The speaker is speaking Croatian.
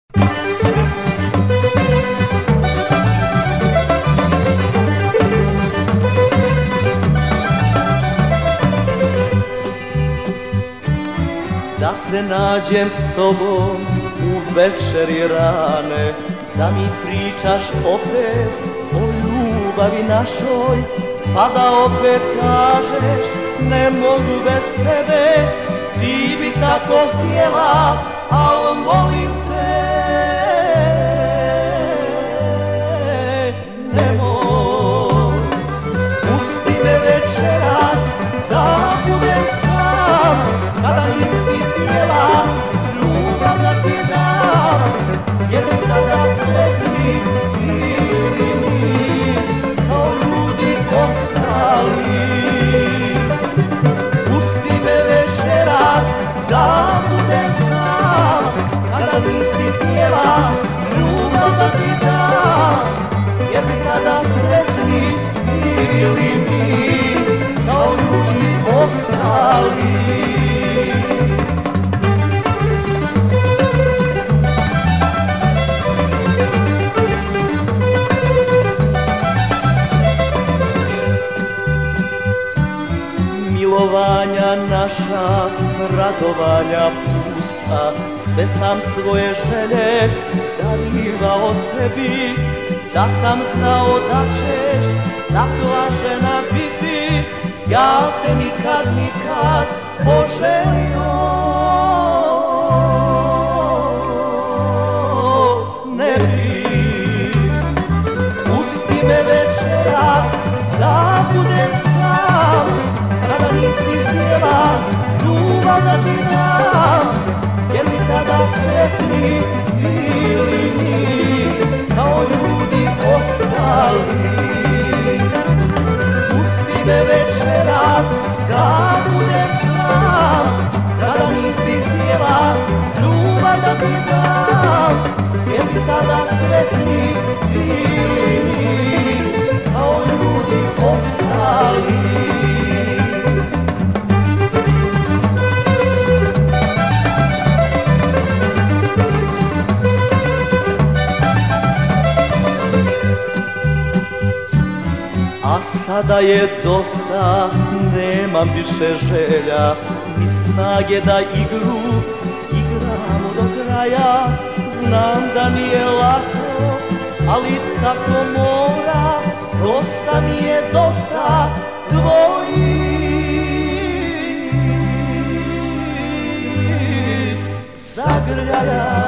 Da se nađem s tobom u večeri rane, da mi pričaš opet o ljubavi našoj, pa da opet kažeš ne mogu bez tebe, ti bi tako htjela, al molim te, nemoj. Pusti me večeras da budem sam, kada nisi htjela ljubav da ti dam, jer kada sretni bili mi kao ljudi ostali. Pusti me večeras da budem sam, kada nisi htjela ljubav da ti dam, jer kada sretni bili mi kao ljudi ostali. Milovanja naša, radovanja pusta, sve sam svoje želje darivao tebi, da sam znao da ćeš takva žena biti, ja te nikad, nikad poželio ne bi. Pusti me večeras da budem sam, kada nisi htjela ljubav da ti dam, jer mi tada sretni bili mi kao ljudi ostali. Pusti me večeras da budem sam, kada nisi htjela ljubav da ti dam, jer mi tada sretni bili mi kao ljudi ostali. A sada je dosta, nemam više želja, ni snage da igru igramo do kraja. Znam da nije lako, ali tako mora, dosta mi je dosta tvojih zagrljaja.